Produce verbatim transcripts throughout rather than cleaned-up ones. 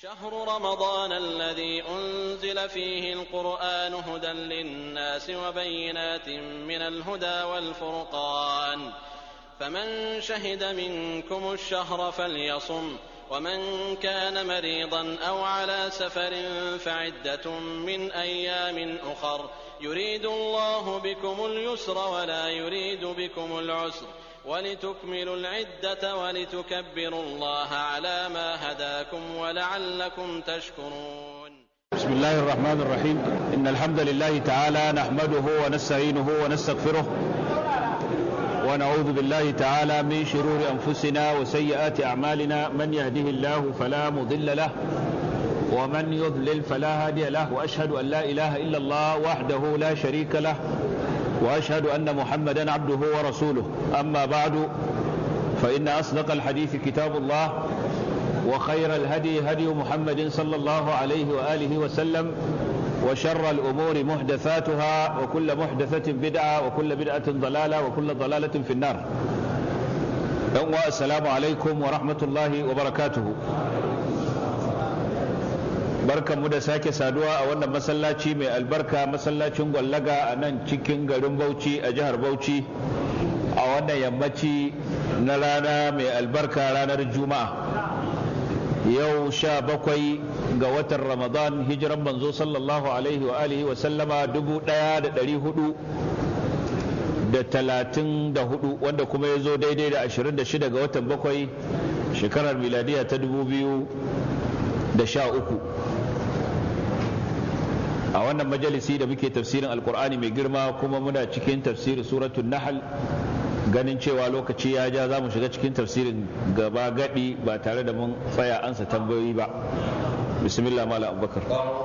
شهر رمضان الذي أنزل فيه القرآن هدى للناس وبينات من الهدى والفرقان فمن شهد منكم الشهر فليصم ومن كان مريضا أو على سفر فعدة من أيام أخر يريد الله بكم اليسر ولا يريد بكم العسر ولتكملوا العدة ولتكبروا الله على ما هداكم ولعلكم تشكرون. بسم الله الرحمن الرحيم. إن الحمد لله تعالى نحمده ونستعينه ونستغفره ونعوذ بالله تعالى من شرور أنفسنا وسيئات أعمالنا من يهده الله فلا مضل له ومن يضلل فلا هادي له وأشهد أن لا إله إلا الله وحده لا شريك له وأشهد أن محمدا عبده ورسوله. أما بعد فإن أصدق الحديث كتاب الله وخير الهدي هدي محمد صلى الله عليه وآله وسلم وشر الأمور محدثاتها وكل محدثة بدعة وكل بدعة ضلالة وكل ضلالة في النار. السلام عليكم ورحمة الله وبركاته. barkan mu da sake saduwa a wannan masallaci mai albarka, masallacin Gwallaga a nan cikin garin Bauchi a jihar Bauchi a wannan yammaci na rana mai albarka, ranar Juma'a. Yau sha bakwai ga watan Ramadan, hijiran manzo sallallahu alaihi wa alihi wa sallama dubu ɗaya da ɗari hudu da talatin da hudu, wanda kuma ya zo daidai da ashirin da shida ga watan bakwai shekarar miladiya ta dubu biyu da sha uku. a wannan majalisi da muke tafsirin alkur'ani mai girma, kuma muna cikin tafsirin suratul nahl. Ganin cewa lokaci ya ja, za mu shiga cikin tafsirin gaba gadi ba tare da mun tsaya ansa tambayoyi ba. bismillah mala abubakar.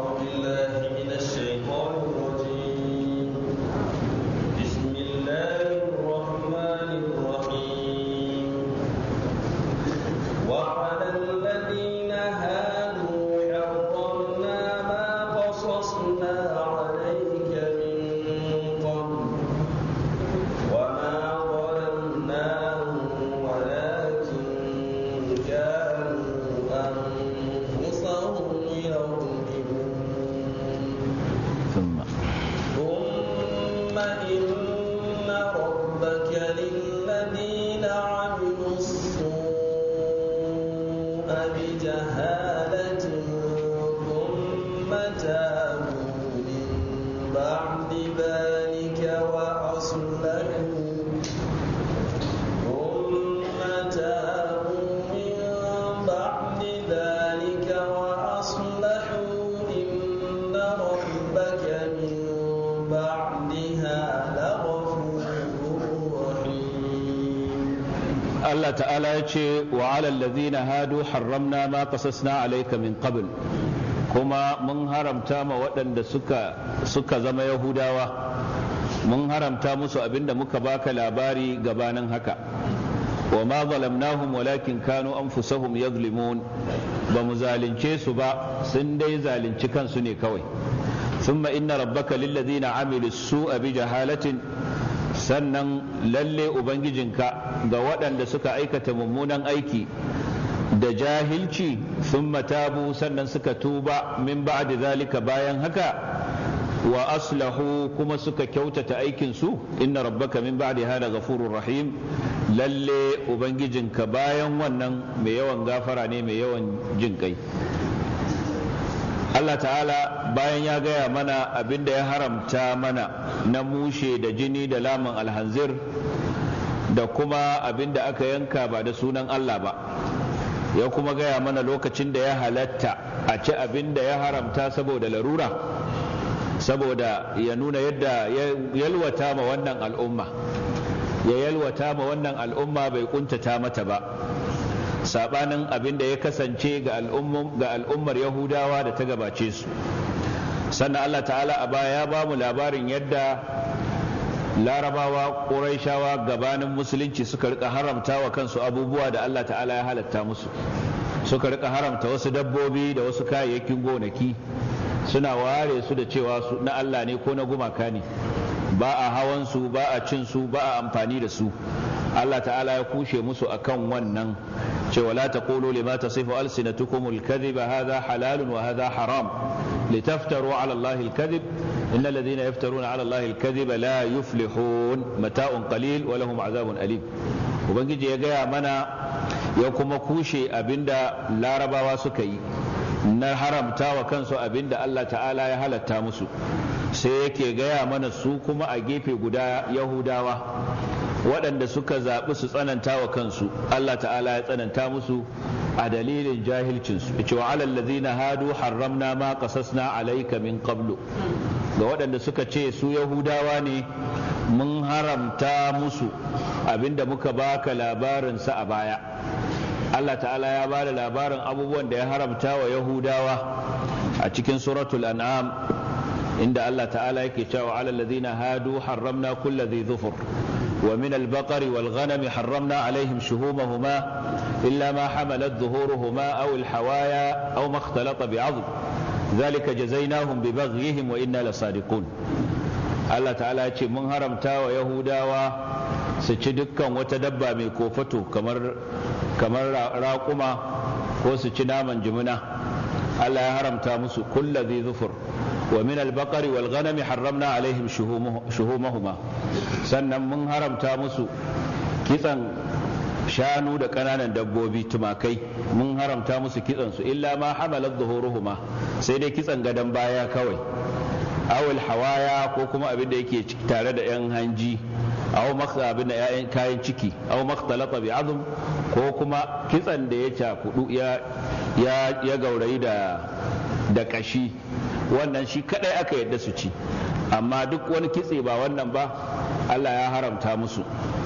Allah ta'ala ya ce wa alal ladhina hadu harramna ma qasasna alayka min qabl, kuma mun haramta ma waɗanda suka suka zama yahudawa, mun haramta musu abinda muka baka labari gabanin haka. wa ma zalamnahum walakin kanu anfusahum yadhlimun, ba mu zalunce su ba, sun dai zalunci kansu ne kawai. thumma inna rabbaka lil ladhina amilu su'a bi jahalatin, sannan lalle ubangijinka ga waɗanda suka aikata mummunan aiki da jahilci, sun matabu sannan suka tuba min ba'di zalika bayan haka, wa aslahu kuma suka kyautata aikinsu, inna rabbaka min ba'di hada ghafurur rahim, lalle ubangijinka bayan wannan mai yawan gafara ne, mai yawan jin kai. Allah ta'ala bayan ya gaya mana abinda ya haramta mana na mushe da jini da lamun alhanzir da kuma abinda aka yanka ba da sunan Allah ba, ya kuma gaya mana lokacin da ya halatta a ci abinda ya haramta saboda larura, saboda ya nuna yadda ya yalwata ma wannan al'umma ya yalwata ma wannan al'umma bai kuntata mata ba, sabanin abinda ya kasance ga al'ummar Yahudawa da ta gabace su. Sannan Allah ta'ala a baya ya ba mu labarin yadda larabawa ƙuraishawa gabanin musulunci suka rika haramta wa kansu abubuwa da Allah ta'ala ya halatta musu, suka rika haramta wasu dabbobi da wasu kayayyakin gonaki, suna ware su da cewa su na Allah ne ko na gumaka ne, ba a hawan su, ba a cin su, ba a amfani da su. Allah ta'ala ya kushe musu akan wannan, ce wala taqulu lima tasifu alsinatukum alkadhiba hadha halalun wa hadha haram litaftaru ala allahi alkadhib innal ladhina yaftaruna ala allahi alkadhiba la yuflihun mata'un qalil wa lahum adhabun alim. ubangiji ya gaya mana ya kuma kushe abinda larabawa suka yi na haramta wa kansu abinda Allah ta'ala ya halatta musu, sai yake gaya mana su kuma a gefe guda yahudawa waɗanda suka zaɓi su tsananta wa kansu Allah ta'ala ya tsananta musu a dalilin jahilcinsu. ya ce wa alal ladzina hadu harramna ma qasasna alayka min qablu, ga waɗanda suka ce su yahudawa ne mun haramta musu abinda muka baka labarinsa a baya. Allah ta'ala ya ba da labarin abubuwan da ya haramta wa yahudawa a cikin suratul an'am, inda Allah ta'ala yake cewa alal ladina hadu harramna kulli dhi dhufur wa min al-baqari wal ghanami harramna alaihim shuhumahuma illa ma hamalat dhuhuruhuma aw al-hawaya aw ma ikhtalata bi'adhm dhalika jazaynahum bi baghihim wa inna lasadiqun. Allah ta'ala ya ce mun haramta wa yahudawa su ci dukkan wata dabba mai kofato kamar kamar raƙuma ko su ci naman jimina. Allah ya haramta musu kulla zai zufur wa min albaqari wal ghanami harramna alaihim shuhumahuma, sannan mun haramta musu kitsan shanu da ƙananan dabbobi tumakai, mun haramta musu kitsan su illa ma hamalat zuhuruhuma, sai dai kitsan gadan baya kawai, awul hawaya ko kuma abin da yake tare da yan hanji, aw maksa abin da yayan kayan ciki, aw makhtalata bi azm ko kuma kitsan da ya cakudu ya ya ya gaurayi da da kashi, wannan shi kadai aka yadda su ci, amma duk wani kitse ba wannan ba Allah ya haramta musu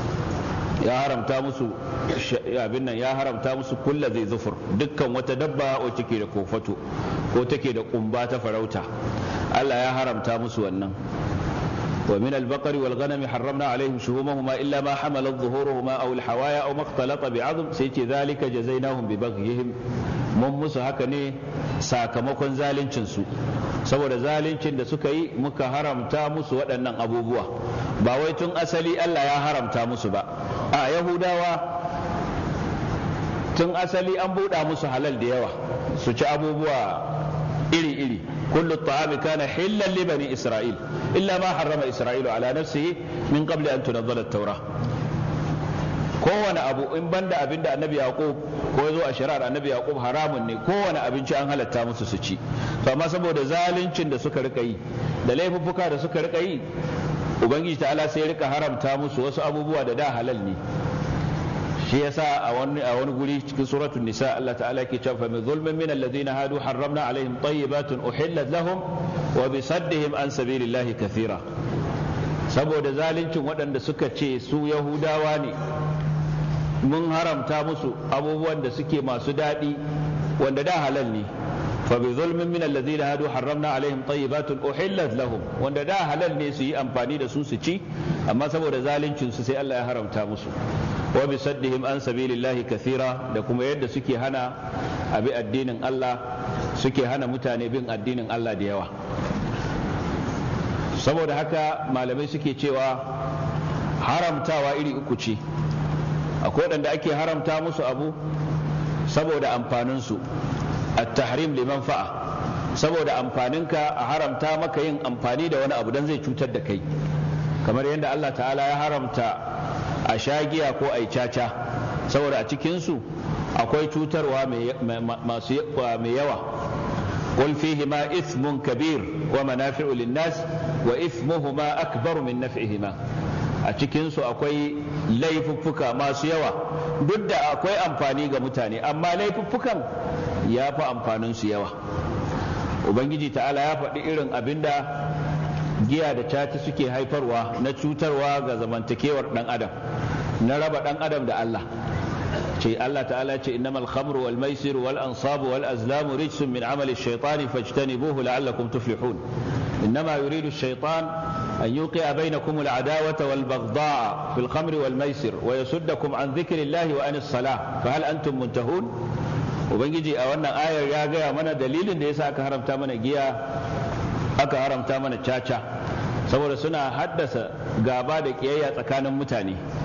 ya haramta musu abin nan ya haramta musu kulla zai zufur, dukkan wata dabba wacce ke da kofato ko take da kumba ta farauta Allah ya haramta musu wannan. ومن البقر والغنم حرمنا عليهم شهومهما إلا ما حملت ظهورهما أو الحوايا أو ما اختلط بعظم سيتي ذلك جزيناهم ببغيهم mun musu haka ne sakamakon zaluncinsu, saboda zaluncin da suka yi muka haramta musu waɗannan abubuwa, ba wai tun asali Allah ya haramta musu ba. a yahudawa tun asali an buɗa musu halal da yawa su ci abubuwa iri-iri. kullu ta'ami kana hillan li bani isra'il illa ma harrama isra'ilu ala nafsihi min qabli an tunzala at-taura. kowane abu in banda abinda annabi yaqub ko yazo a shari'ar annabi yaqub haramun ne, kowane abinci an halatta musu su ci, to amma saboda zaluncin da suka rika yi da laifuffuka da suka rika yi, ubangiji ta'ala sai rika haramta musu wasu abubuwa da da halal ne. shi yasa a wani a wani guri cikin suratul nisa Allah ta'ala yake cewa min zulmin min alladhina hadu harramna alaihim tayyibatin uhillat lahum wa bisaddihim an sabilillahi kathira. saboda zaluncin waɗanda suka ce su yahudawa ne mun haramta musu abubuwan da suke masu daɗi wanda da halal ne. fa bi zulmin min alladhina hadu harramna alaihim tayyibatin uhillat lahum, wanda da halal ne su yi amfani da su su ci, amma saboda zaluncin su sai Allah ya haramta musu. wa bi saddihim an sabilillahi kathira, da kuma yadda suke hana abi addinin Allah, suke hana mutane bin addinin Allah da yawa. saboda haka malamai suke cewa haramtawa iri uku ce. akwai waɗanda ake haramta musu abu saboda amfaninsu, at-tahrim liman fa'a, saboda amfaninka a haramta maka yin amfani da wani abu dan zai cutar da kai, kamar yadda Allah ta'ala ya haramta a shagiya ko a caca saboda a cikinsu akwai cutarwa mai yawa. qul fihima ithmun kabir wa manafi'u lin-nas wa ithmuhuma akbaru min naf'ihima, a cikinsu akwai laifuffuka masu yawa, duk da akwai amfani ga mutane amma laifuffukan ya fi amfaninsu yawa. ubangiji ta'ala ya faɗi irin abinda giya da caci suke haifarwa na cutarwa ga zamantakewar ɗan adam, na raba ɗan adam da Allah. ce Allah ta'ala ce innamal khamru wal maisir wal ansabu wal azlamu rijsun min amali ash-shaytani fajtanibuhu la'allakum tuflihun. innama yuridu ash-shaytan an yuqi'a bainakum al-adawata wal baghdha'a fil khamri wal maisir wa yasuddakum an dhikrillahi wa anis salah fa hal antum muntahun. ubangiji a wannan ayar ya gaya mana dalilin da yasa aka haramta mana giya, aka haramta mana caca, saboda suna haddasa gaba da kiyayya tsakanin mutane.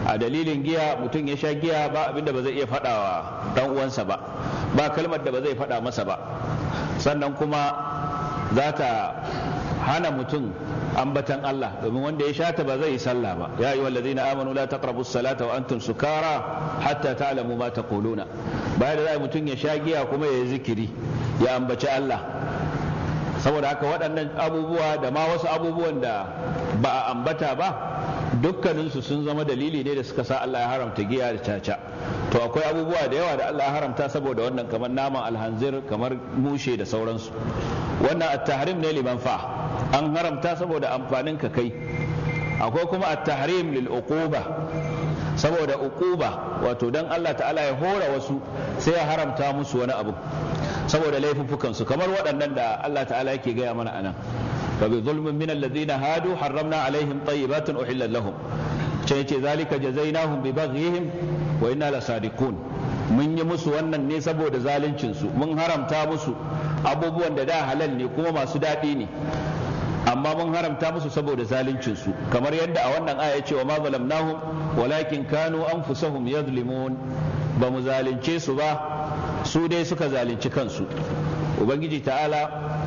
a dalilin giya mutum ya sha giya ba abinda ba zai iya faɗawa dan uwansa ba ba kalmar da ba zai faɗa masa ba sannan kuma za ta hana mutum ambatan Allah domin wanda ya shata ba zai yi sallah ba ya ayyuhal ladina amanu la taqrabus salata wa antum sukara hatta ta'lamu ma taquluna bayan da zai mutum ya sha giya kuma ya yi zikiri ya ambaci Allah saboda haka waɗannan abubuwa da ma wasu abubuwan da ba a ambata ba dukkaninsu sun zama dalili ne da suka sa Allah ya haramta giya da caca to akwai abubuwa da yawa da Allah ya haramta saboda wannan kamar naman alhanzir kamar mushe da sauransu wannan at-tahrim ne liman fa an haramta saboda amfanin ka kai akwai kuma at-tahrim lil uquba saboda uquba wato dan Allah ta'ala ya hora wasu sai ya haramta musu wani abu saboda laifuffukan su kamar waɗannan da Allah ta'ala yake gaya mana anan fa bi zulmin min alladhina hadu harramna alaihim tayyibatin uhillat lahum ce yace zalika jazainahum bi baghihim wa inna lasadiqun mun yi musu wannan ne saboda zaluncin su mun haramta musu abubuwan da da halal ne kuma masu daɗi ne amma mun haramta musu saboda zaluncin su kamar yadda a wannan aya ce wa ma zalamnahum walakin kanu anfusahum yadhlimun ba mu zalunce su ba su dai suka zalunci kansu ubangiji ta'ala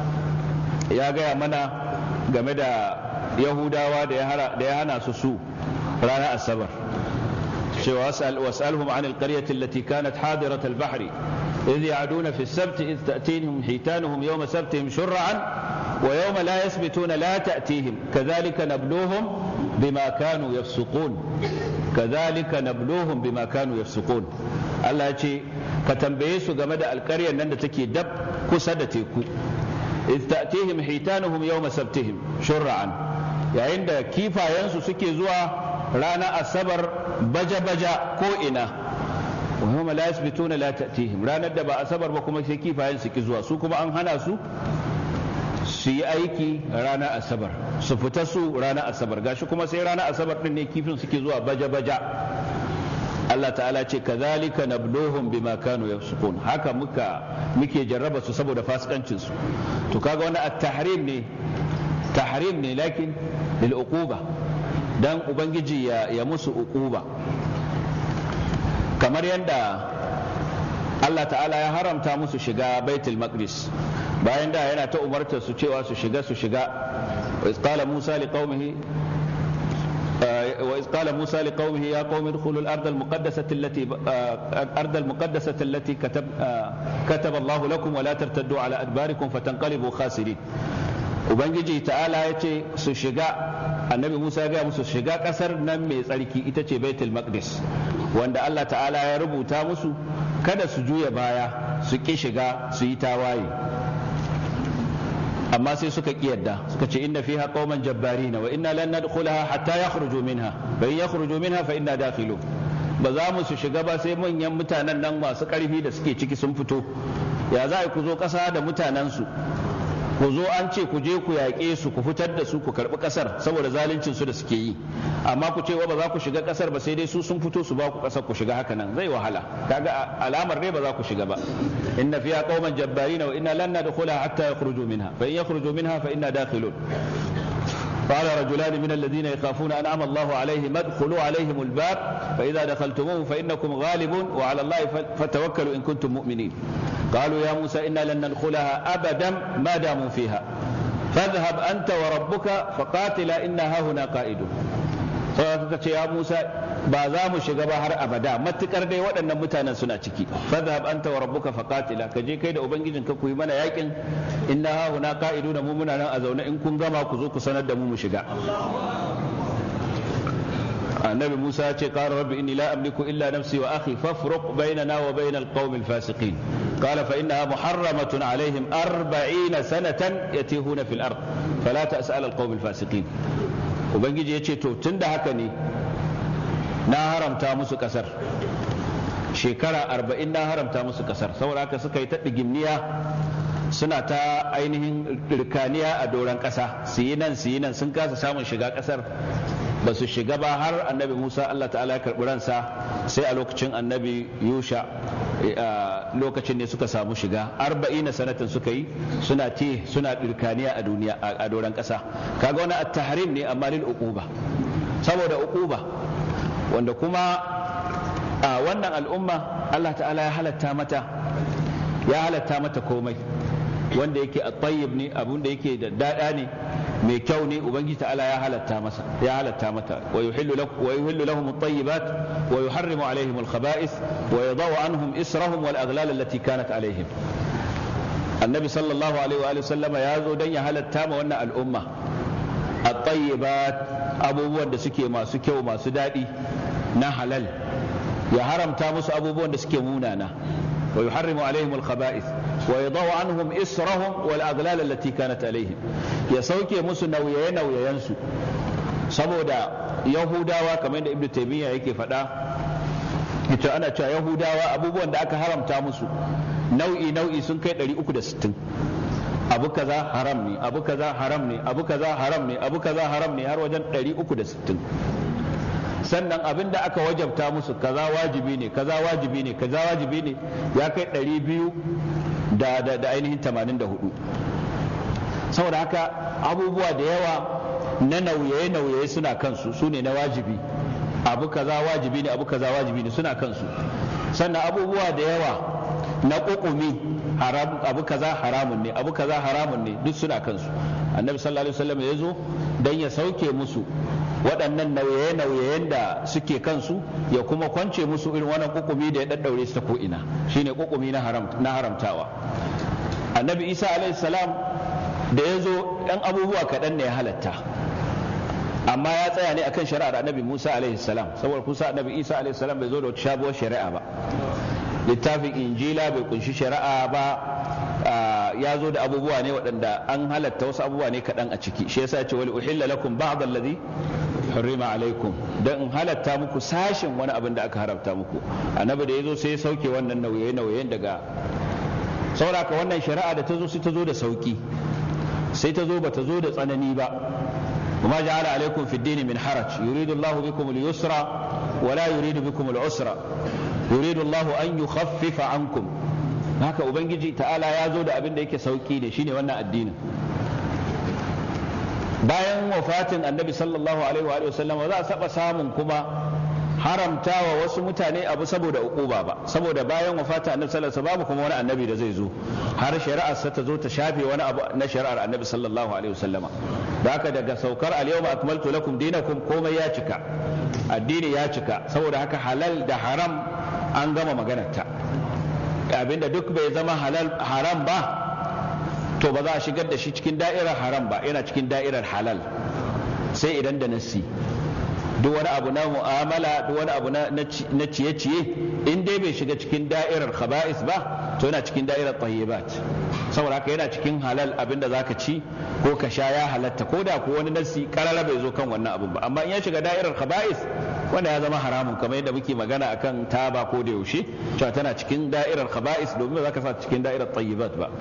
ya gaya mana game da yahudawa da ya hana su su ranar asabar cewa was'alhum an alqaryati allati kanat hadirat al-bahri idh ya'duna fi as-sabt idh ta'tihim hitanuhum yawma sabtihim shur'an wa yawma la yasbituna la ta'tihim kadhalika nabluhum bima kanu yafsuqun kadhalika nabluhum bima kanu yafsuqun Allah ya ce ka tambaye su game da alƙaryar nan da take dab kusa da teku idh ta'tihim hitanuhum yawma sabtihim shur'an yayin da kifayensu suke zuwa ranar asabar baja-baja ko ina wahuma la yasbituna la ta'tihim ranar da ba asabar ba kuma sai kifayen su ki zuwa su kuma an hana su su yi aiki ranar asabar su fita su ranar asabar gashi kuma sai ranar asabar din ne kifin suke zuwa baja-baja Allah ta'ala ce kazalika nabluhum bima kanu yafsukun haka muka muke jarraba su saboda fasikancin su to kaga wannan at-tahrim ne tahrim ne lakin lil uquba dan ubangiji ya, ya musu uquba kamar yadda Allah ta'ala ya haramta musu shiga baitul maqdis bayan da yana ta umarta su cewa su shiga su shiga wa qala musa liqaumihi وإذ قال موسى لقومه يا قوم ادخلوا الأرض المقدسة التي الأرض المقدسة التي كتب كتب الله لكم ولا ترتدوا على أدباركم فتنقلبوا خاسرين ubangiji ta'ala ya ce su shiga annabi musa ya musu shiga kasar nan mai tsarki ita ce baitul maqdis wanda Allah ta'ala ya rubuta musu kada su juya baya su ki shiga su yi tawaye amma sai suka ki yadda suka ce inna fiha qauman jabbarina wa inna lan nadkhulaha hatta yakhruju minha fa in yakhruju minha fa inna dakhilun ba za mu su shiga ba sai manyan mutanen nan masu karfi da suke ciki sun fito ya za ku zo kasa da mutanen su ku zo an ce ku je ku yaƙe su ku fitar da su ku karɓi ƙasar saboda zaluncin su da suke yi amma ku ce wa ba za ku shiga ƙasar ba sai dai su sun fito su ba ku ƙasar ku shiga haka nan zai wahala kaga alamar dai ba za ku shiga ba inna fiha qauman jabbarina wa inna lan nadkhulaha hatta yakhruju minha fa in yakhruju minha fa inna dakhilun قال رجلان من الذين يخافون أنعم الله عليهم ادخلوا عليهم الباب فإذا دخلتموه فإنكم غالبون وعلى الله فتوكلوا إن كنتم مؤمنين قالوا يا موسى إنا لن ندخلها أبدا ما داموا فيها فاذهب أنت وربك فقاتلا إنا هاهنا قائدون فقالت يا موسى بازام شغبا هر أبدا ما تكردي وأن متانا سنة ciki فاذهب أنت وربك فقاتلا كجي كيد أبنجين كوي منا ياكن إنا هاهنا قائدون مو منا nan a zaune in kun gama ku zo ku sanar da mu mu shiga annabi Musa ya ce qala rabbi inni la amliku illa nafsi wa akhi fafruq bainana wa bainal qaumil fasiqin qala fa innaha muharramatun alaihim arba'ina sanatan yatihuna fil ard fala tas'al al qaumil fasiqin ubangiji yace to tunda haka ne na haramta musu kasar shekara arba'in na haramta musu kasar saboda haka suka yi ta digimniya suna ta ainihin rikaniya a doron kasa su yi nan su yi nan sun kasa samun shiga kasar ba su shiga ba har annabi Musa Allah ta'ala ya karɓi ransa sai a lokacin annabi Yusha lokacin ne suka samu shiga arba'ina sanatan suka yi suna te suna dirkaniya a duniya a doron ƙasa kaga wani at-tahrim ne amma lil uquba saboda uquba wanda kuma a wannan al'umma Allah ta'ala ya halatta mata ya halatta mata komai wanda yake at-tayyib ne, abun da yake da dada ne, mai kyau ne, ubangiji ta'ala ya halatta masa ya halatta mata wa yuhillu lakum wa yuhillu lahum at-tayyibat wa yuharrimu alaihim al-khaba'ith wa yadau anhum israhum wal aghlal allati kanat alaihim. annabi sallallahu alaihi wa sallama ya zo dan ya halatta ma wannan al'umma at-tayyibat, abubuwan da suke masu kyau masu dadi na halal, ya haramta musu abubuwan da suke munana. wa yuharrimu alaihim al-khaba'ith wa yadau anhum israhum wal aghlal allati kanat alaihim, ya sauke musu nauyaye nauyayen su. saboda yahudawa kamar yadda ibnu taymiya yake faɗa, ita ana cewa yahudawa abubuwan da aka haramta musu nau'i nau'i sun kai ɗari uku da sittin. abu kaza haram ne, abu kaza haram ne, abu kaza haram ne, abu kaza haram ne, har wajen ɗari uku da sittin. sannan abin da aka wajabta musu kaza wajibi ne, kaza wajibi ne, kaza wajibi ne, ya kai ɗari biyu da da ainihin tamanin da hudu. saboda haka abubuwa da yawa na nauye nauye suna kansu, su ne na wajibi. abu kaza wajibi ne, abu kaza wajibi ne, suna kansu. sannan abubuwa da yawa na ƙuƙumi, haram, abu kaza haramun ne, abu kaza haramun ne, duk suna kansu. annabi sallallahu alaihi wasallam ya zo dan ya sauke musu waɗannan nauye-nauyen da suke kansu, ya kuma kwance musu irin wannan ƙuƙumi da ya ɗaɗɗaure su ta ko'ina, shine ƙuƙumi na haramtawa. annabi isa alaihi salam da ya zo ɗan abubuwa kaɗan ne ya halatta, amma ya tsaya ne akan shari'ar annabi musa alaihi salam, saboda kusa annabi isa alaihi salam bai zo da wata sabuwar shari'a ba. littafin injila bai kunshi shari'a ba, ya zo da abubuwa ne waɗanda an halatta wasu abubuwa ne kaɗan a ciki. shi yasa ce wali uhilla lakum ba'd alladhi hurrima alaikum, dan in halatta muku sashin wani abin da aka haramta muku. annabi da yazo sai ya sauke wannan nauye nauyen daga sauraka wannan shari'a da ta zo sai ta zo da sauki, sai ta zo ba ta zo da tsanani ba. وما جعل عليكم في الدين من حرج يريد الله بكم اليسر ولا يريد بكم العسر يريد الله أن يخفف عنكم. haka ubangiji ta'ala ya zo da abin da yake sauki ne, shine wannan addinin. bayan wafatin annabi sallallahu alaihi wa sallam za a saba samun kuma haramtawa wasu mutane abu saboda uquba ba, saboda bayan wafatin annabi sallallahu alaihi wa sallam babu kuma wani annabi da zai zo har shari'ar sa ta zo ta shafe wani abu na shari'ar annabi sallallahu alaihi wa sallama. da haka daga saukar al-yawma akmaltu lakum dinakum komai ya cika, addini ya cika. saboda haka halal da haram an gama maganarta. abinda duk bai zama halal haram ba to ba za a shigar da shi cikin da'irar haram ba, yana cikin da'irar halal sai idan da nassi. duk wani abu na mu'amala, duk wani abu na ciye-ciye, in dai bai shiga cikin da'irar khaba'is ba to yana cikin da'irar tayyibat. saboda haka yana cikin halal, abinda zaka ci ko ka sha ya halatta, ko da ko wani nassi karara bai zo kan wannan abin ba. amma in ya shiga da'irar khaba'is wanda ya zama haramun, kamar yadda muke magana akan taba ko da yaushe cewa tana cikin da'irar khaba'is, domin ba za ka sa cikin da'irar tayyibat ba.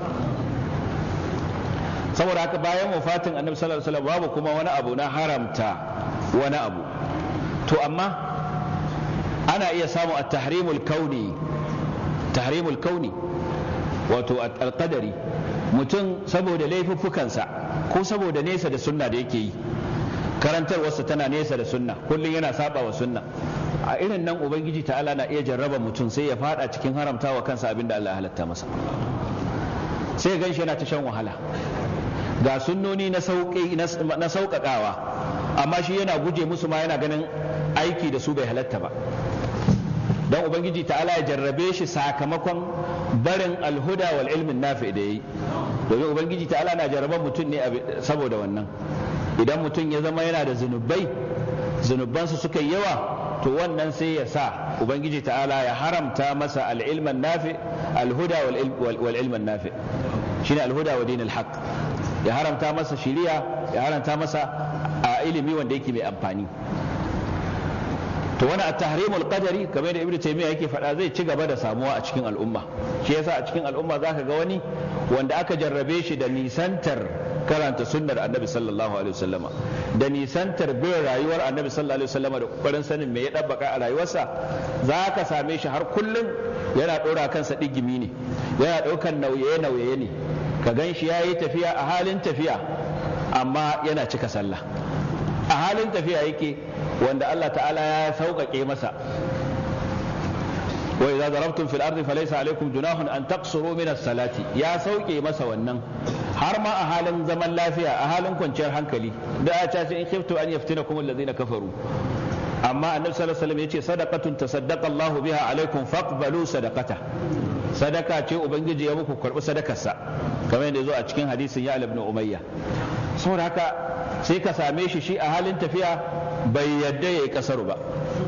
saboda haka bayan wafatin annabi sallallahu alaihi wasallam babu kuma wani abu na haramta wani abu. to amma ana iya samu at-tahrimul kauni, tahrimul kauni wato al-qadari, mutum saboda laifuffukansa ko saboda nesa da sunna da yake yi, karantarwarsa tana nesa da sunna, kullum yana saba wa sunna, a irin nan ubangiji ta'ala na iya jarraba mutum sai ya fada cikin haramtawa kansa abinda Allah ya halatta masa, sai gan shi yana ta shan wahala. ga sunnoni na sauƙi na sauƙaƙawa, amma shi yana guje musu ma, yana ganin aiki da su bai halatta ba. don ubangiji ta'ala ya jarrabe shi sakamakon barin alhuda wal ilmin nafi da yayi. domin ubangiji ta'ala na jarraban mutum ne saboda wannan. idan mutum ya zama yana da zunubai, zunubansu suka yi yawa, to wannan sai ya sa ubangiji ta'ala ya haramta masa al-ilman nafi, al-huda wal ilman nafi, shine al-huda wa dinul haqq. ya haramta masa shiriya, ya haramta masa a ilimi wanda yake mai amfani. to wani at-tahrimul qadari kamar da ibnu taymiya yake faɗa zai ci gaba da samuwa a cikin al'umma. shi yasa a cikin al'umma zaka ga wani wanda aka jarrabe shi da nisantar karanta sunnar annabi sallallahu alaihi wasallama, da nisantar bin rayuwar annabi sallallahu alaihi wasallama, da kokarin sanin me ya dabbaka a rayuwarsa, zaka same shi har kullum yana dora kansa digimi ne, yana daukan nauye nauye ne. ka gan shi yayi tafiya a halin tafiya amma yana cika sallah, a halin tafiya yake wanda Allah ta'ala ya sauƙaƙe masa wa idza darabtum fil ardi falaysa alaykum junahun an taqsuru min as-salati ya sauke masa wannan har ma a halin zaman lafiya a halin kwanciyar hankali da ya ce in khiftu an yaftinakum alladhina kafaru amma annabi sallallahu alaihi wasallam yace sadaqatun tasaddaqa Allahu biha alaykum faqbalu sadaqata sadaka ce ubangiji ya muku karbi sadakarsa kamar yadda yazo a cikin hadisin ya ibn umayya saboda haka sai ka same shi shi a halin tafiya bai yadda yayi kasaru ba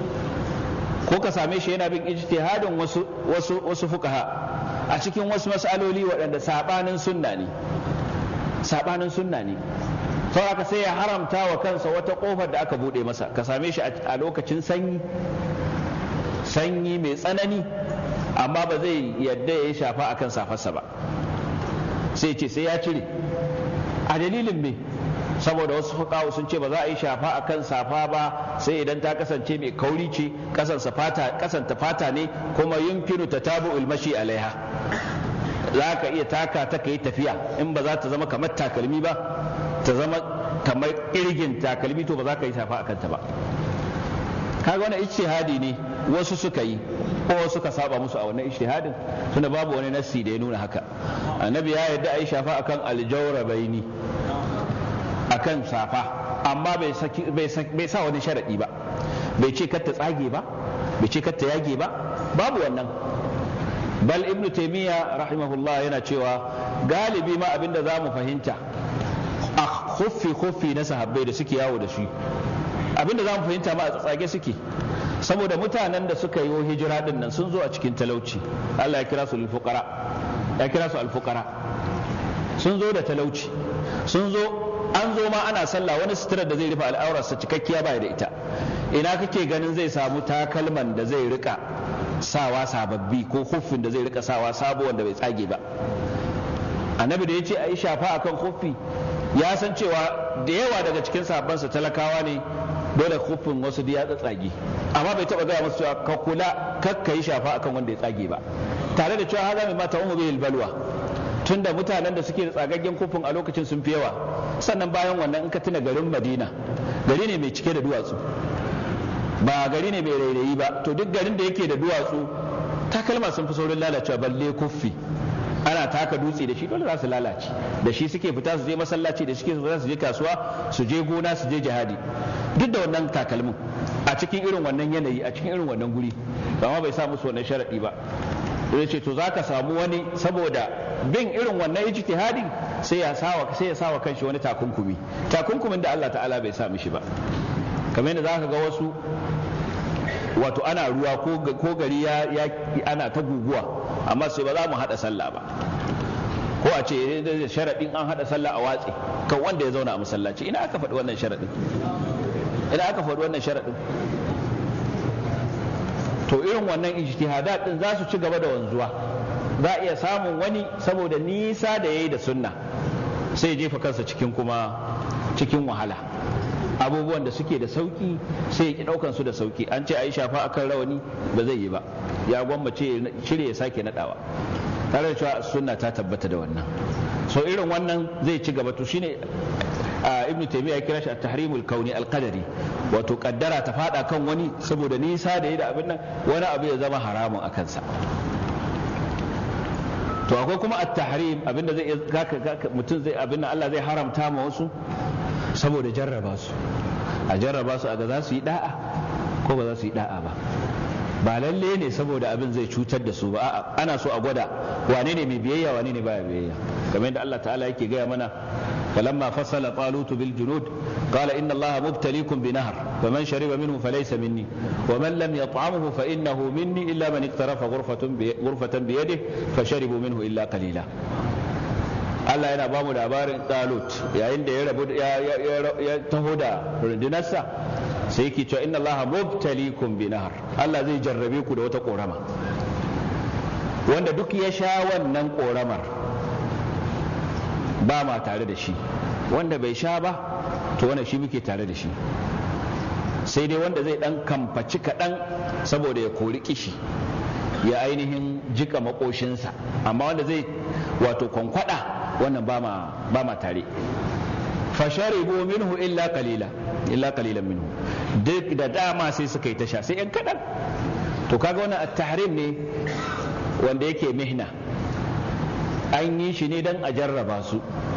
ko ka same shi yana bin ijtihadin wasu wasu wasu fuqaha a cikin wasu mas'aloli waɗanda sabanin sunna ne sabanin sunna ne saboda sai ya haramta wa kansa wata kofar da aka bude masa ka same shi a lokacin sanyi sanyi mai tsanani amma ba zai yadda ya shafa akan safarsa ba sai ce sai ya cire a dalilin me saboda wasu fuqaha sun ce ba za a yi shafa akan safa ba sai idan ta kasance mai kauri ce kasansa fata kasanta fata ne kuma yumkinu tatabu'ul mashi alaiha za ka iya taka ta kai tafiya in ba za ta zama kamar takalmi ba ta zama kamar kirgin takalmi to ba za ka yi shafa akan ta ba kaga wannan ijtihadi ne wasu suka yi ko suka saba musu a wannan ijtihadin tunda babu wani nassi da ya nuna haka annabi ya yarda a yi shafa akan aljawrabaini akan safa amma bai sa wani sharaɗi ba bai ce kar ta tsage ba bai ce kar ta yage ba babu wannan bal ibnu taymiya rahimahullah yana cewa galibi ma abinda za mu fahimta a khuffi khuffi na sahabbai da suke yawo da shi abinda za mu fahimta ma a tsage suke saboda mutanen da suka yi hijira din nan sun zo a cikin talauci Allah ya kira su al-fuqara ya kira su al-fuqara sun zo da talauci sun zo an zo ma ana sallah wani suturar da zai rufe al'aurarsa cikakkiya ba da ita ina kake ganin zai samu takalman da zai rika sawa sababbi ko huffin da zai rika sawa sabo wanda bai tsage ba annabi da ya ce a yi shafa akan huffi ya san cewa da yawa daga cikin sahabbansa talakawa ne dole huffin wasu ya tsage amma bai taba gaya musu cewa ka kula kakka yi shafa akan wanda ya tsage ba tare da cewa haza mai mata umu bil balwa tunda mutanen da suke da tsagaggen kufin a lokacin sun fi yawa sannan bayan wannan in ka tuna garin madina gari ne mai cike da duwatsu ba gari ne mai rairayi ba to duk garin da yake da duwatsu takalma sun fi saurin lalacewa balle kuffi ana taka dutse da shi dole za su lalace da shi suke fita su je masallaci da suke za su je kasuwa su je gona su je jihadi duk da wannan takalmin a cikin irin wannan yanayi a cikin irin wannan guri amma bai sa musu wannan sharadi ba zai ce to zaka samu wani saboda bin irin wannan ijtihadin sai ya sawa sai ya sawa kanshi wani takunkumi takunkumin da Allah ta'ala bai sa mishi ba kamar yadda zaka ga wasu wato ana ruwa ko gari ya ana ta guguwa amma sai ba za mu hada sallah ba ko a ce sharadin an hada sallah a watsi kan wanda ya zauna a masallaci ina aka faɗi wannan sharadin ina aka faɗi wannan sharadin to irin wannan ijtihadat din za su ci gaba da wanzuwa za a iya samun wani saboda nisa da yayi da sunna sai jefa kansa cikin kuma cikin wahala abubuwan da suke da sauki sai ya ki daukan su da sauki an ce a yi shafa akan rawani ba zai yi ba ya gwammace shirye ya sake nadawa tare da cewa sunna ta tabbata da wannan so irin wannan zai ci gaba to shine ibnu taymiya ya kira shi at-tahrimul kauni al-qadari wato kaddara ta fada kan wani saboda nisa da yi da abin nan wani abu ya zama haramun a kansa to akwai kuma at-tahrim abinda zai mutum zai abin nan Allah zai haramta ma wasu saboda jarraba su a jarraba su a ga za su yi da'a ko ba za su yi da'a ba ba lalle ne saboda abin zai cutar da su ba a'a ana so a gwada wane ne mai biyayya wane ne baya biyayya kamar yadda Allah ta'ala yake gaya mana falamma fasala talut bil junud qala inna allaha mubtaliikum bi nahr faman shariba minhu falaysa minni wa man lam yat'amhu fa innahu minni illa man iktarafa ghurfatan bi ghurfatan bi yadihi fasharibu minhu illa qalila Allah yana ba mu labarin talut yayin da ya rabu ya taho da rundunarsa sai yake cewa inna allaha mubtaliikum bi nahr Allah zai jarrabe ku da wata korama wanda duk ya sha wannan koramar ba ma tare da shi wanda bai sha ba to wannan shi muke tare da shi sai dai wanda zai dan kamfaci kaɗan saboda ya kori kishi ya ainihin jika makoshinsa amma wanda zai wato kwankwada wannan ba ma ba ma tare fasharibu minhu illa qalila illa qalilan minhum duk da dama sai suka yi tasha sai yan kadan to kaga wannan at-tahrim ne wanda yake mihna an yi shi ne dan a jarraba su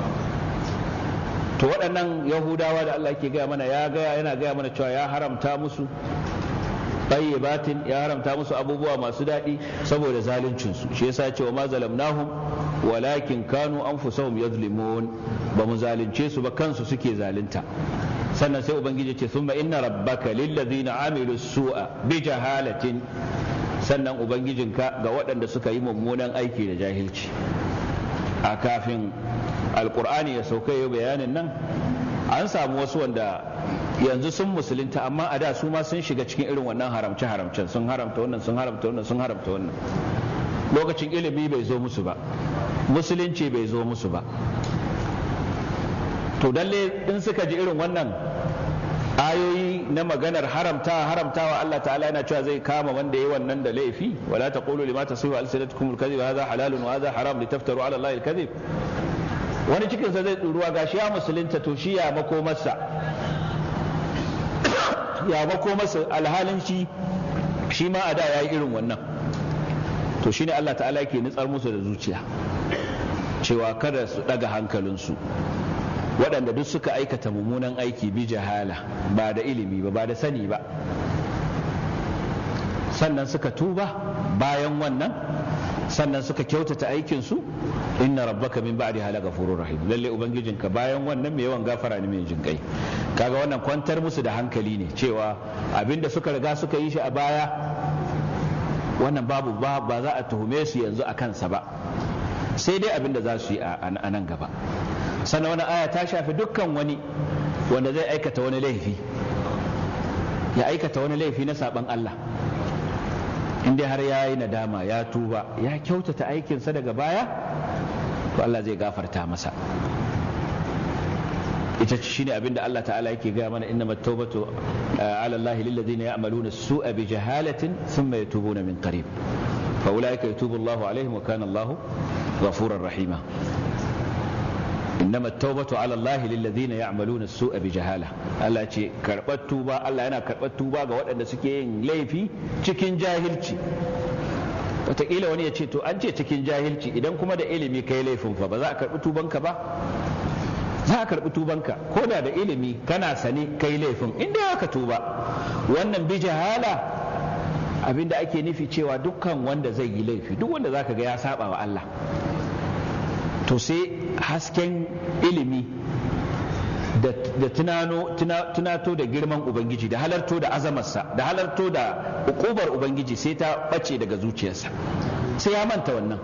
to waɗannan yahudawa da Allah ke gaya mana ya gaya yana gaya mana cewa ya haramta musu tayyibatin ya haramta musu abubuwa masu daɗi saboda zaluncinsu shi yasa cewa ma zalamnahum walakin kanu anfusahum yazlimun ba mu zalunce su ba kansu suke zalunta sannan sai ubangiji ce thumma inna rabbaka lillazina amilu su'a bi jahalatin sannan ubangijinka ga waɗanda suka yi mummunan aiki da jahilci a kafin alkur'ani ya sauka yau bayanin nan an samu wasu wanda yanzu sun musulunta amma a da su ma sun shiga cikin irin wannan haramce-haramcen sun haramta wannan sun haramta wannan sun haramta wannan lokacin ilimi bai zo musu ba musulunci bai zo musu ba to dalle in suka ji irin wannan ayoyi na maganar haramta haramtawa Allah ta'ala yana cewa zai kama wanda yayi wannan da laifi wala taqulu lima tasifu alsinatukum alkadhib hadha halalun wa hadha haram litaftaru ala Allah alkadhib wani cikin sa zai tsuruwa gashi ya musulunta to shi ya makomarsa ya makomarsa alhalin shi shi ma a da yayi irin wannan to shine Allah ta'ala yake nutsar musu da zuciya cewa kada su daga hankalinsu waɗanda duk suka aikata mummunan aiki bi jahala ba da ilimi ba ba da sani ba sannan suka tuba bayan wannan sannan suka kyautata aikinsu inna rabbaka min ba'di hala ghafurur rahim lalle ubangijinka bayan wannan mai yawan gafara ne mai jinkai kaga wannan kwantar musu da hankali ne cewa abinda suka riga suka yi shi a baya wannan babu ba ba za a tuhume su yanzu a kansa ba sai dai abinda za su yi a nan gaba sannan wani aya ta shafi dukkan wani wanda zai aikata wani laifi ya aikata wani laifi na saban Allah inda har ya yi nadama ya tuba ya kyautata aikinsa daga baya to Allah zai gafarta masa ita shi ne abinda Allah ta'ala yake gaya mana innamat tawbatu ala Allah lil ladina ya'maluna as-su'a bi jahalatin thumma yatubuna min qarib fa ulaika yatubu Allahu alaihim wa kana Allahu ghafurar rahima innama taubatu ala Allah lilladhina ya'maluna as-su'a bi jahala Allah ce karbar tuba Allah yana karbar tuba ga waɗanda suke yin laifi cikin jahilci wataƙila wani ya ce to an ce cikin jahilci idan kuma da ilimi kai laifin fa ba za a karbi tubanka ba za a karbi tubanka ko da da ilimi kana sani kai laifin inda aka tuba wannan bi jahala abinda ake nufi cewa dukkan wanda zai yi laifi duk wanda zaka ga ya saba wa Allah to sai hasken ilimi da tunato da girman ubangiji da halarto da azamarsa da halarto da ukubar ubangiji sai ta bace daga zuciyarsa sai ya manta wannan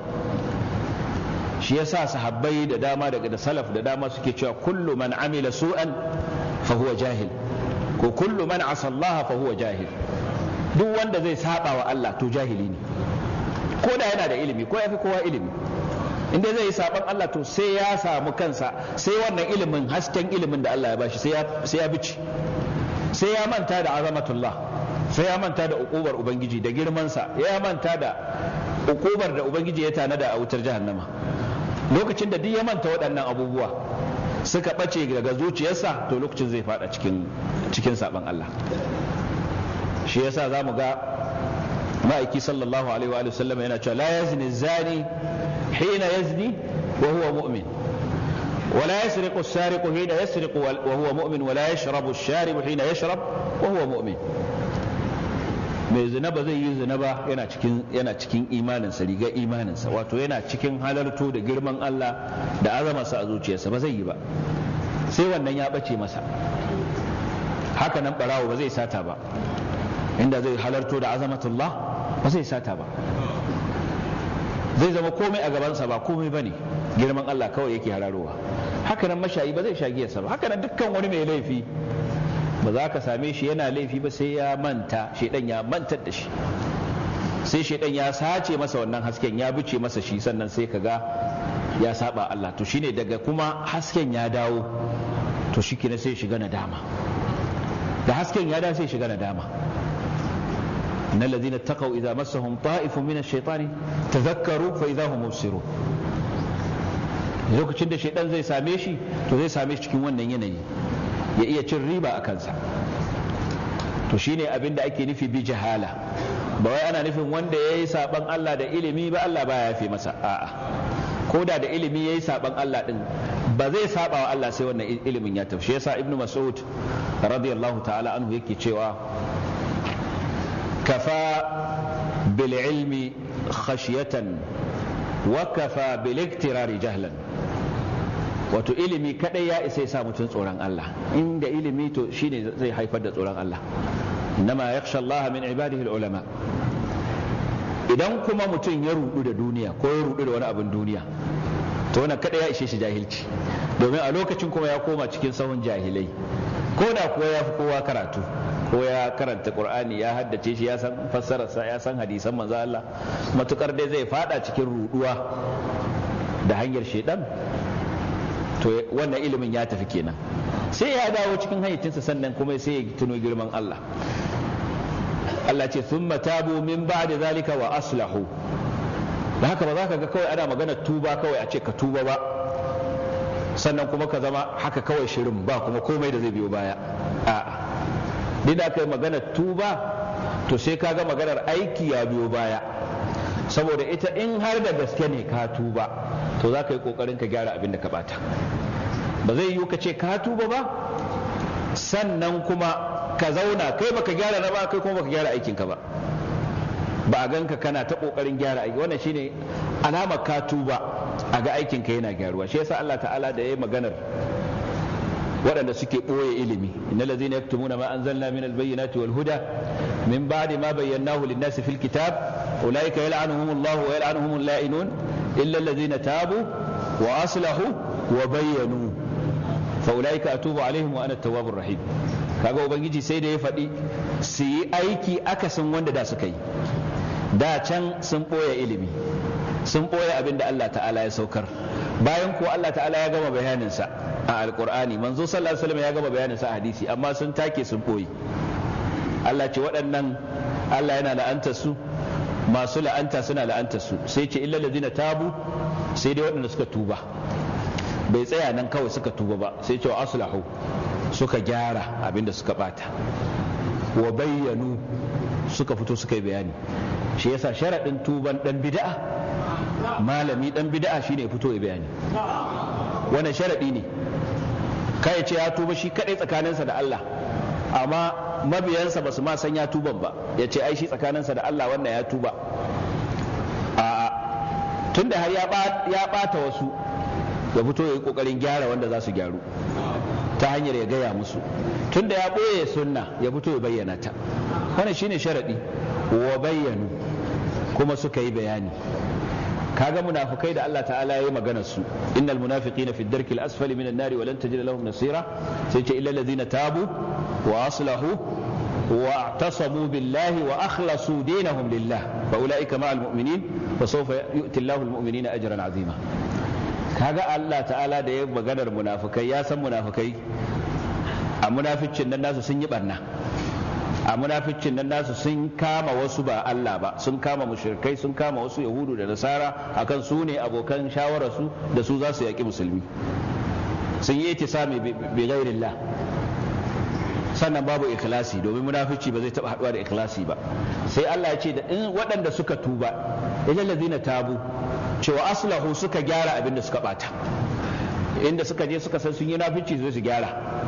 shi yasa sahabbai da dama daga da salaf da dama suke cewa kullu man amila su'an fa huwa jahil ko kullu man asa Allah fa huwa jahil duk wanda zai saba wa Allah to jahili ne ko da yana da ilimi ko ya fi kowa ilimi inda zai yi saban Allah to sai ya samu kansa sai wannan ilimin hasken ilimin da Allah ya bashi sai ya bici sai ya manta da azamatullah sai ya manta da ukubar ubangiji da girmansa ya manta da ukubar da ubangiji ya tanada a wutar jahannama lokacin da duk ya manta waɗannan abubuwa suka ɓace daga zuciyarsa to lokacin zai fada cikin cikin saban Allah shi yasa zamu ga ma'aiki sallallahu alaihi wa sallam yana cewa la yazni zani حين يزني وهو مؤمن ولا يسرق السارق حين يسرق وهو مؤمن ولا يشرب الشارب حين يشرب وهو مؤمن mai zina ba zai yi zina ba yana cikin yana cikin imaninsa riga imaninsa wato yana cikin halarto da girman Allah da azamarsa a zuciyarsa ba zai yi ba sai wannan ya bace masa haka nan barawo ba zai sata ba inda zai halarto da azamatullah ba zai sata ba zai zama komai a gabansa ba komai ba ne girman Allah kawai yake hararowa hakanan mashayi ba zai sha giyarsa ba hakanan dukkan wani mai laifi ba za ka same shi yana laifi ba sai ya manta shedan ya mantar da shi sai shedan ya sace masa wannan hasken ya bice masa shi sannan sai ka ga ya saba Allah to shine daga kuma hasken ya dawo to shi kina sai shiga nadama da hasken ya dawo sai shiga nadama إن الذين اتقوا إذا مسهم طائف من الشيطان تذكروا فإذا هم مبصرون lokacin da shaidan zai same shi to zai same shi cikin wannan yanayi ya iya cin riba a kansa. To shine abin da ake nufi bi jahala, ba wai ana nufin wanda ya yi saban Allah da ilimi ba Allah baya yafe masa, a'a, ko da da ilimi ya yi saban Allah din ba zai saba wa Allah sai wannan ilimin ya tafi. Shi yasa Ibn Mas'ud radiyallahu ta'ala anhu yake cewa kafa bil ilmi khashyatan wa kafa bil iktirari jahlan. Wato ilimi kadai ya isa ya sa mutum tsoron Allah, inda ilimi to shine zai haifar da tsoron Allah. Innama yakhsha Allah min ibadihi al-ulama. Idan kuma mutum ya rudu da duniya ko ya rudu da wani abin duniya, to wannan kada ya ishe shi jahilci, domin a lokacin kuma ya koma cikin sahun jahilai, ko da kuwa ya fi kowa karatu ko ya karanta Qur'ani ya haddace shi ya san fassararsa ya san hadisan manzo Allah, matukar dai zai fada cikin ruduwa da hanyar shedan, to wannan ilimin ya tafi kenan. Sai ya dawo cikin hayyacinsa sannan kuma sai ya tuno girman Allah. Allah ce thumma tabu min ba'di zalika wa aslahu. Da haka ba za ka ga kawai ana magana tuba kawai a ce ka tuba ba, sannan kuma ka zama haka kawai shirin ba kuma komai da zai biyo baya. A'a, duk da kai magana tuba to sai ka ga maganar aiki ya biyo baya, saboda ita in har da gaske ne ka tuba to za ka yi kokarin ka gyara abin da ka bata. Ba zai yiwu ka ce ka tuba ba sannan kuma ka zauna kai baka gyara na ba kai kuma baka gyara aikinka ba, ba a ganka kana ta kokarin gyara aiki. Wannan shine alamar ka tuba, a ga aikinka yana gyaruwa. Shi yasa Allah ta'ala da yayi maganar waɗanda suke ɓoye ilimi, innal ladzina yaktumuna ma anzalna min albayyinati wal huda min ba'di ma bayyanahu lin-nasi fil kitab ulaika yal'anuhumullahu wa yal'anuhumul la'inun illa alladhina tabu wa aslahu wa bayyanu fa ulaika atubu alaihim wa ana at-tawwabur rahim. Kaga ubangiji sai da ya faɗi su yi aiki akasin wanda da suka yi, da can sun ɓoye ilimi, sun ɓoye abin da Allah ta'ala ya saukar, bayan ko Allah ta'ala ya gama bayaninsa a alƙur'ani, manzo sallallahu alaihi wasallam ya gama bayaninsa a hadisi, amma sun take sun ɓoye. Allah ce waɗannan Allah yana la'antar su, masu la'anta suna la'antar su, sai ce illal ladina tabu, sai dai waɗanda suka tuba. Bai tsaya nan kawai suka tuba ba, sai ce wa aslahu, suka gyara abin da suka bata, wa bayyanu, suka fito suka yi bayani. Shi yasa sharaɗin tuban ɗan bid'a, malami ɗan bid'a shine fito ya bayani. Wannan sharaɗi ne, kai ce ya tuba shi kaɗai tsakaninsa da Allah, amma mabiyansa ba su ma san ya tuban ba, ya ce ai shi tsakaninsa da Allah wannan ya tuba. A'a, tunda har ya ɓata wasu, ya fito ya yi ƙoƙarin gyara wanda za su gyaru ta hanyar ya gaya musu. Tunda ya ɓoye sunna, ya fito ya bayyana ta. Wannan shine sharaɗi. Wa bayyanu, kuma suka yi bayani. Kaga munafikai da Allah ta'ala ya yi maganar su, innal munafiqina fi ad-darki al-asfali min an-nari wa lan tajida lahum nasira, sai ce illa alladhina tabu wa aslahu wa i'tasamu billahi wa akhlasu dinahum lillah fa ulaika ma'al mu'minin wa sawfa yu'ti Allahu al-mu'minina ajran 'azima. Kaga Allah ta'ala da ya maganar munafikai, ya san munafikai a munaficin nan nasu sun yi barna, a munaficin nan nasu sun kama wasu ba Allah ba, sun kama mushrikai, sun kama wasu yahudu da nasara akan su ne abokan shawararsu da su za su yaƙi musulmi, sun yi itisami bi ghairillah, sannan babu ikhlasi, domin munafici ba zai taɓa haɗuwa da ikhlasi ba. Sai Allah ya ce da in waɗanda suka tuba, idan lazina tabu, cewa aslahu suka gyara abin da suka bata, inda suka je suka san sun yi nafici zai su gyara,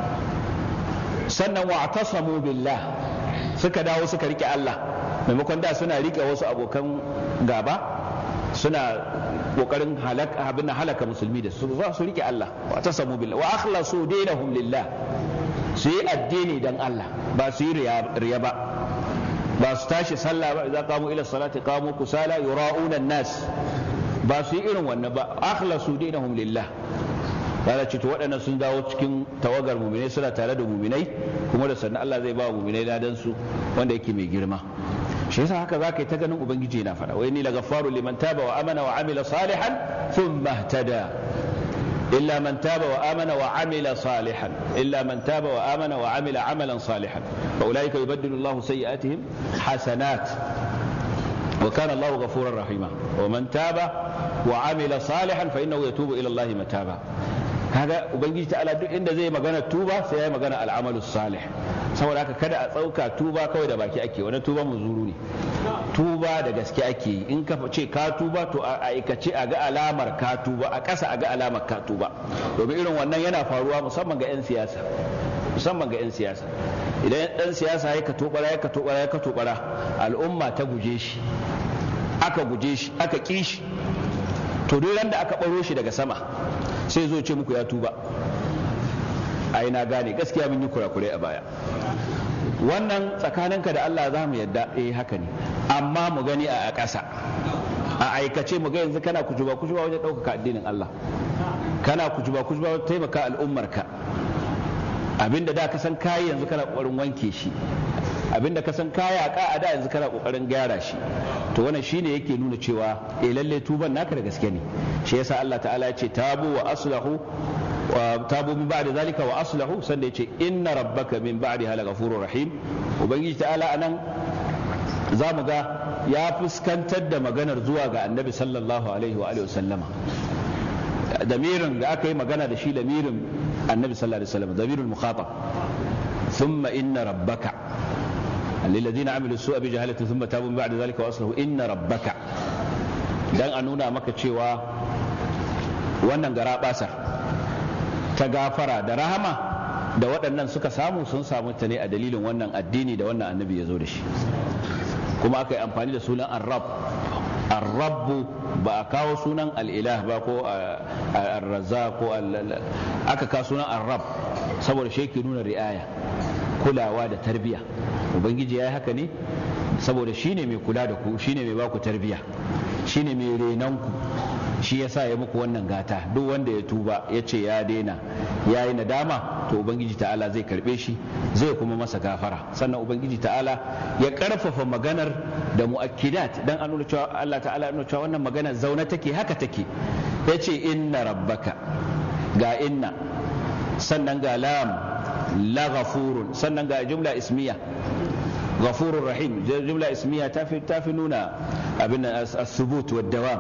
sannan wa atasamu billah, suka dawo suka rike Allah, maimakon da suna rike wasu abokan gaba, suna kokarin halaka abin halaka musulmi da su, za su rike Allah. Wa atasamu billah wa akhlasu dinahum lillah, su yi addini dan Allah, ba su yi riya ba, ba su tashi sallah ba, idza qamu ila salati qamu kusala yura'una an-nas, ba su yi irin wannan ba. Akhlasu dinahum lillah, yana ce to waɗannan sun dawo cikin tawagar muminai, suna tare da muminai, kuma da sannan Allah zai ba muminai ladan su wanda yake mai girma. Shi yasa haka zaka yi ta ganin ubangiji yana faɗa, wa inni lagaffaru liman taba wa amana wa amila salihan thumma ihtada illa man taba wa amana wa amila salihan illa man taba wa amana wa amila amalan salihan fa ulaika yubaddilu Allahu sayyi'atihim hasanat wa kana Allahu ghafurar rahima wa man taba wa amila salihan fa innahu yatubu ila Allahi mataba. kaga ubangiji ta'ala duk inda zai magana tuba sai ya magana al'amalu salih. saboda haka kada a tsauka tuba kawai da baki ake, wani tuba muzuru ne. Tuba da gaske ake yi, in ka ce ka tuba to a aikace a ga alamar ka tuba, a ƙasa a ga alamar ka tuba. Domin irin wannan yana faruwa musamman ga 'yan siyasa, musamman ga 'yan siyasa. Idan ɗan siyasa ya ka tobara ya ka tobara ya ka tobara, al'umma ta guje shi, aka guje shi, aka ƙi shi, to duk da aka ɓaro shi daga sama sai zo ce muku ya tuba. Ai na gane gaskiya mun yi kurakurai a baya. Wannan tsakaninka da Allah za mu yadda eh haka ne, amma mu gani a ƙasa, a aikace mu ga yanzu kana kujuba kujuba wajen ɗaukaka addinin Allah, kana kujuba kujuba wajen taimaka al'ummarka. Abinda da ka san kayi yanzu kana ƙoƙarin wanke shi, abinda ka san kayi a ƙa'a da yanzu kana ƙoƙarin gyara shi. To wannan shine yake nuna cewa eh lalle tuban naka da gaske ne. Shi yasa Allah ta'ala ya ce tabu wa aslahu wa tabu min ba'di zalika wa aslahu, sanda yace inna rabbaka min ba'diha laghafurur rahim. Ubangiji ta'ala anan zamu ga ya fuskantar da maganar zuwa ga Annabi sallallahu alaihi wa alihi wasallama. Damirin da aka yi magana da shi damirin Annabi sallallahu alaihi wasallam, damirul mukhatab. Thumma inna rabbaka lilladhina amilu su'a bi jahalatin thumma tabu min ba'di zalika wa aslahu inna rabbaka, dan a nuna maka cewa wannan gara basar ta gafara da rahama da waɗannan suka samu sun samu ta ne a dalilin wannan addini da wannan annabi ya zo da shi. Kuma aka yi amfani da sunan ar-rabb. Ar-rabb ba a kawo sunan al-ilah ba ko ar-razzaq ko aka kawo sunan ar-rabb saboda shi ke nuna ri'aya, kulawa da tarbiya. Ubangiji ya yi haka ne saboda shi ne mai kula da ku, shi ne mai baku tarbiya, shi ne mai renanku, shi ya sa ya muku wannan gata. Duk wanda ya tuba ya ce ya daina ya yi nadama, to Ubangiji ta'ala zai karbe shi, zai kuma masa gafara. Sannan Ubangiji ta'ala ya karfafa maganar da mu'akkidat dan an nuna cewa Allah ta'ala nuna cewa wannan maganar zaune take, haka take. Ya ce inna rabbaka, ga inna, sannan ga lam, la ghafurun, sannan ga jumla ismiya ghafurur rahim. Jumla ismiya ta fi ta fi nuna abin as-subut wa dawam,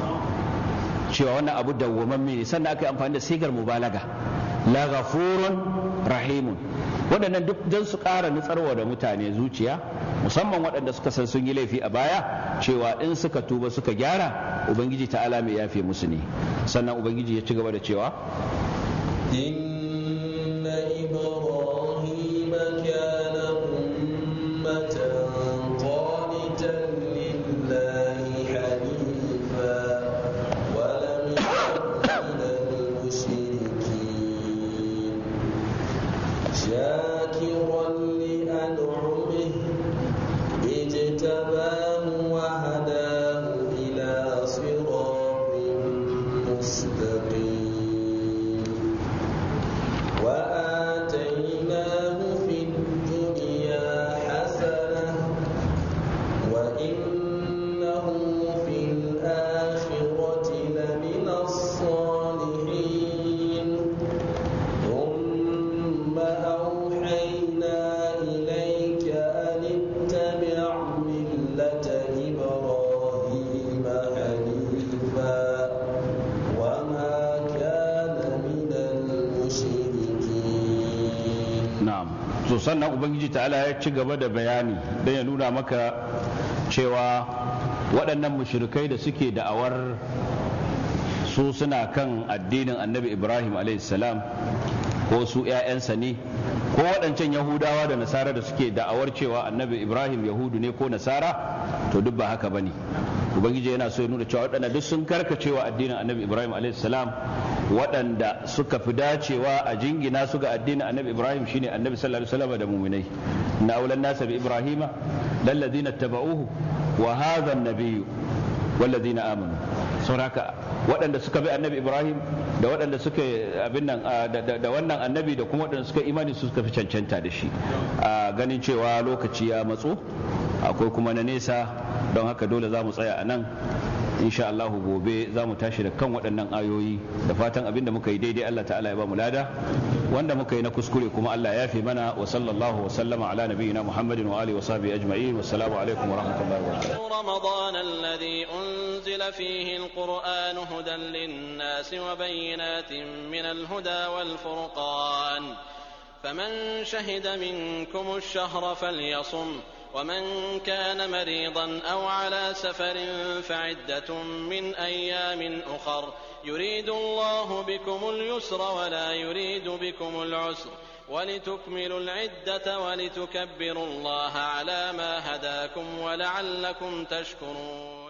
cewa wannan abu dawwamamme ne. Sannan aka yi amfani da sigar mubalaga, la ghafurun rahimun. Waɗannan duk don su ƙara nutsarwa da mutane zuciya, musamman waɗanda suka san sun yi laifi a baya, cewa in suka tuba suka gyara, Ubangiji ta'ala mai yafe musu ne. Sannan Ubangiji ya ci gaba da cewa إبراهيم كان أمة قانتا لله حنيفا ولم يكن من المشركين شاكرا لأنعمه اجتباه وهداه إلى صراط مستقيم وآتيناه في الدنيا حسنة وإنه في الآخرة لمن الصالحين ثم أوحينا إليك أن اتبع ملة إبراهيم حنيفا وما كان من المشركين. na'am. To sannan Ubangiji ta'ala ya ci gaba da bayani don ya nuna maka cewa waɗannan mushrikai da suke da'awar su suna kan addinin Annabi Ibrahim alayhi salam, ko su ‘ya'yansa ne, ko waɗancan Yahudawa da Nasara da suke da'awar cewa Annabi Ibrahim Yahudu ne ko Nasara, to duk ba haka bane. Ubangiji yana so ya nuna cewa waɗanda duk sun karkacewa addinin Annabi Ibrahim alayhi salam, waɗanda suka fi dacewa a jingina su ga addinin Annabi Ibrahim shine Annabi sallallahu alaihi wasallam da mu'minai. Inna awlan nasa bi Ibrahima lallazina tabauhu wa hadha an-nabiyyu wallazina amanu. Sauraka waɗanda suka bi Annabi Ibrahim da waɗanda suka abin nan da wannan annabi da kuma waɗanda suka imani su suka fi cancanta da shi. A ganin cewa lokaci ya matso, akwai kuma na nesa, don haka dole za mu tsaya a nan. insha Allah gobe za mu tashi da kan waɗannan ayoyi da fatan abinda muka yi daidai Allah ta'ala ya ba mu lada wanda muka yi na kuskure kuma Allah ya fi mana wa sallallahu wa sallama ala nabiyyina Muhammadin wa alihi wa sahbihi ajma'in wassalamu alaikum wa rahmatullahi wa barakatuh. رمضان الذي أنزل فيه القرآن هدى للناس وبينات من الهدى والفرقان فمن شهد منكم الشهر فليصم ومن كان مريضا أو على سفر فعدة من أيام أخر يريد الله بكم اليسر ولا يريد بكم العسر ولتكملوا العدة ولتكبروا الله على ما هداكم ولعلكم تشكرون.